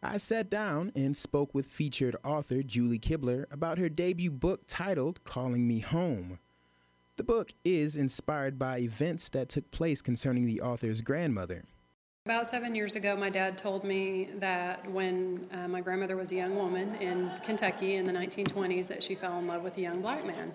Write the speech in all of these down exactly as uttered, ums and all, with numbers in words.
I sat down and spoke with featured author Julie Kibler about her debut book titled Calling Me Home. The book is inspired by events that took place concerning the author's grandmother. About seven years ago, my dad told me that when uh, my grandmother was a young woman in Kentucky in the nineteen twenties, that she fell in love with a young black man.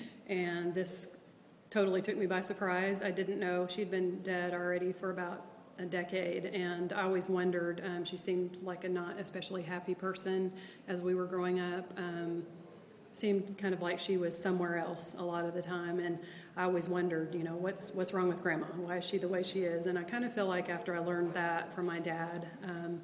And this totally took me by surprise. I didn't know she'd been dead already for about a decade, and I always wondered, um, she seemed like a not especially happy person as we were growing up. Um, seemed kind of like she was somewhere else a lot of the time, and I always wondered, you know, what's what's wrong with Grandma? Why is she the way she is? And I kind of feel like after I learned that from my dad, um,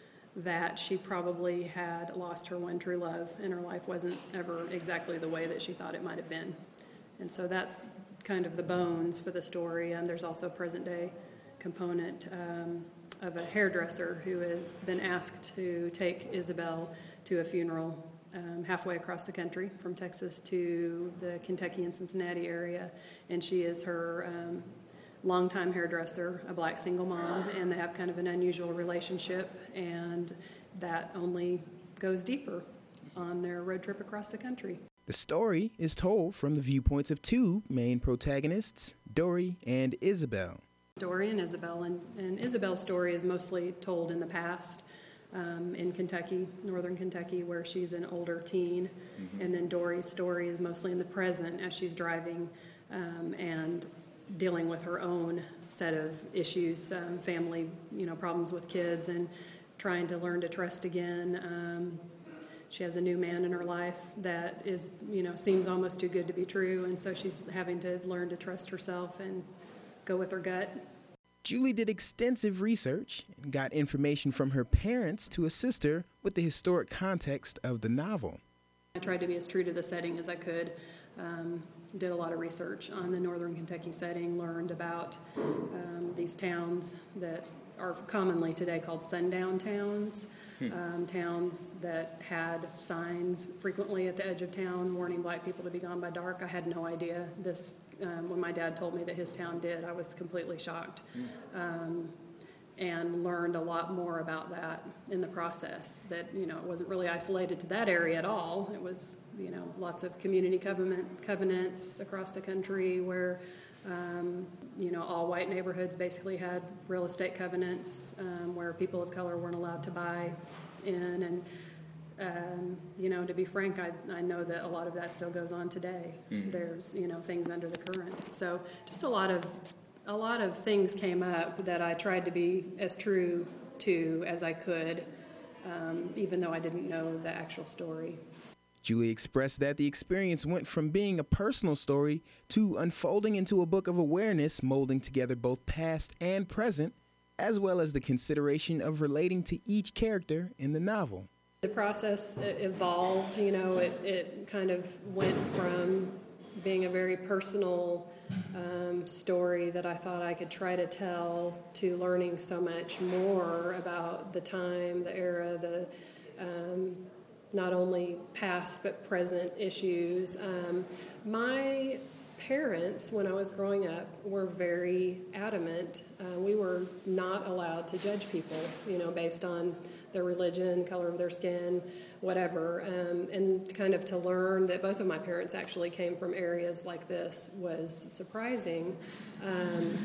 that she probably had lost her one true love, and her life wasn't ever exactly the way that she thought it might have been. And so that's kind of the bones for the story. And there's also a present-day component um, of a hairdresser who has been asked to take Isabel to a funeral um, halfway across the country, from Texas to the Kentucky and Cincinnati area. And she is her um, longtime hairdresser, a black single mom, and they have kind of an unusual relationship, and that only goes deeper on their road trip across the country. The story is told from the viewpoints of two main protagonists, Dory and Isabel. Dory and Isabel, and, and Isabel's story is mostly told in the past um, in Kentucky, northern Kentucky, where she's an older teen, mm-hmm. and then Dory's story is mostly in the present as she's driving um, and dealing with her own set of issues, um, family, you know, problems with kids, and trying to learn to trust again. Um, she has a new man in her life that is, you know, seems almost too good to be true, and so she's having to learn to trust herself and go with her gut. Julie did extensive research and got information from her parents to assist her with the historic context of the novel. I tried to be as true to the setting as I could. Um, did a lot of research on the northern Kentucky setting, learned about um, these towns that are commonly today called sundown towns, hmm. um, towns that had signs frequently at the edge of town warning black people to be gone by dark. I had no idea this. Um, when my dad told me that his town did, I was completely shocked, um, and learned a lot more about that in the process, that, you know, it wasn't really isolated to that area at all. It was, you know, lots of community covenant, covenants across the country where, um, you know, all white neighborhoods basically had real estate covenants um, where people of color weren't allowed to buy in. And Um, you know, to be frank, I, I know that a lot of that still goes on today. Mm-hmm. There's, you know, things under the current. So just a lot of a lot of things came up that I tried to be as true to as I could, um, even though I didn't know the actual story. Julie expressed that the experience went from being a personal story to unfolding into a book of awareness, molding together both past and present, as well as the consideration of relating to each character in the novel. The process evolved, you know, it, it kind of went from being a very personal um, story that I thought I could try to tell to learning so much more about the time, the era, the um, not only past but present issues. Um, my parents, when I was growing up, were very adamant. Uh, we were not allowed to judge people, you know, based on their religion, color of their skin, whatever. Um, and kind of to learn that both of my parents actually came from areas like this was surprising. Um,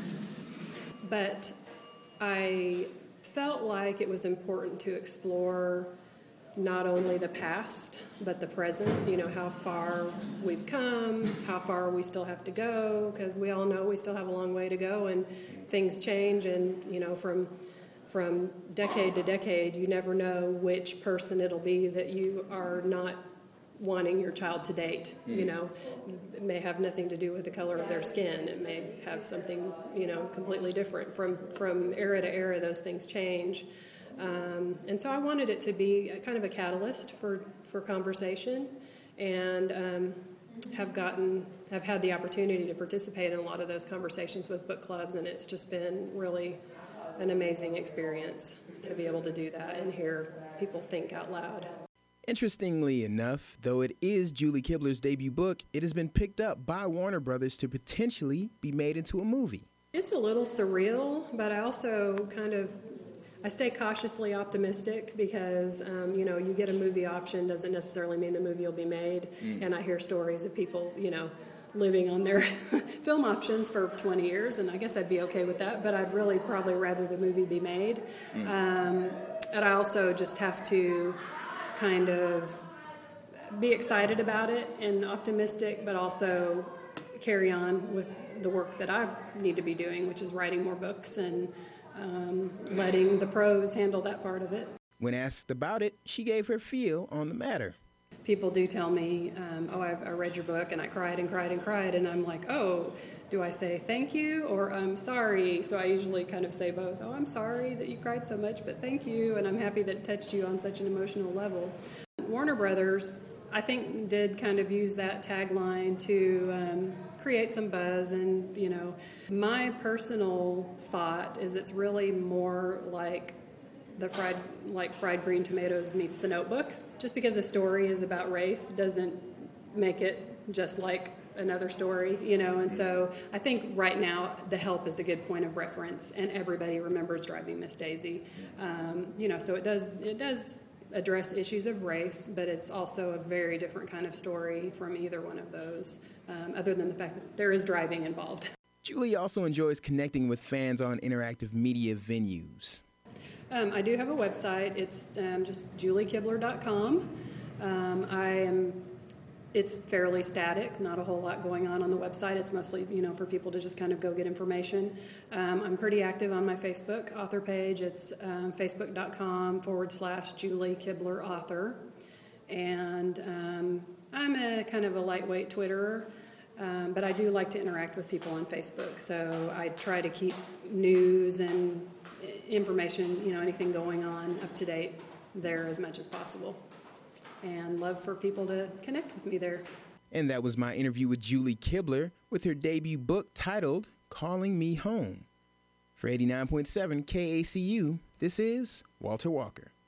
but I felt like it was important to explore not only the past, but the present, you know, how far we've come, how far we still have to go, because we all know we still have a long way to go, and things change, and, you know, from from decade to decade, you never know which person it'll be that you are not wanting your child to date. Mm. You know, it may have nothing to do with the color of their skin. It may have something, you know, completely different. From from era to era, those things change. Um, and so I wanted it to be a kind of a catalyst for, for conversation, and um, have gotten, have had the opportunity to participate in a lot of those conversations with book clubs, and it's just been really an amazing experience to be able to do that and hear people think out loud. Interestingly enough, though it is Julie Kibler's debut book, it has been picked up by Warner Brothers to potentially be made into a movie. It's a little surreal, but I also kind of, I stay cautiously optimistic because, um, you know, you get a movie option doesn't necessarily mean the movie will be made. Mm. And I hear stories of people, you know, living on their film options for twenty years, and I guess I'd be okay with that, but I'd really probably rather the movie be made. Mm. Um, and I also just have to kind of be excited about it and optimistic, but also carry on with the work that I need to be doing, which is writing more books and um, letting the pros handle that part of it. When asked about it, she gave her feel on the matter. People do tell me, um, oh, I, I read your book and I cried and cried and cried, and I'm like, oh, do I say thank you or I'm sorry? So I usually kind of say both. Oh, I'm sorry that you cried so much, but thank you, and I'm happy that it touched you on such an emotional level. Warner Brothers, I think, did kind of use that tagline to um, create some buzz, and, you know, my personal thought is it's really more like the fried, like fried green tomatoes meets The Notebook. Just because a story is about race doesn't make it just like another story, you know, and so I think right now The Help is a good point of reference, and everybody remembers Driving Miss Daisy, um, you know, so it does it does address issues of race, but it's also a very different kind of story from either one of those, um, other than the fact that there is driving involved. Julie also enjoys connecting with fans on interactive media venues. Um, I do have a website. It's um, just julie kibler dot com. Um, I am. It's fairly static. Not a whole lot going on on the website. It's mostly, you know, for people to just kind of go get information. Um, I'm pretty active on my Facebook author page. It's um, facebook dot com forward slash Julie Kibler author, and um, I'm a kind of a lightweight Twitterer. Um, but I do like to interact with people on Facebook. So I try to keep news and information, you know, anything going on up to date there as much as possible, and love for people to connect with me there. And that was my interview with Julie Kibler with her debut book titled Calling Me Home. For eighty-nine point seven K A C U, this is Walter Walker.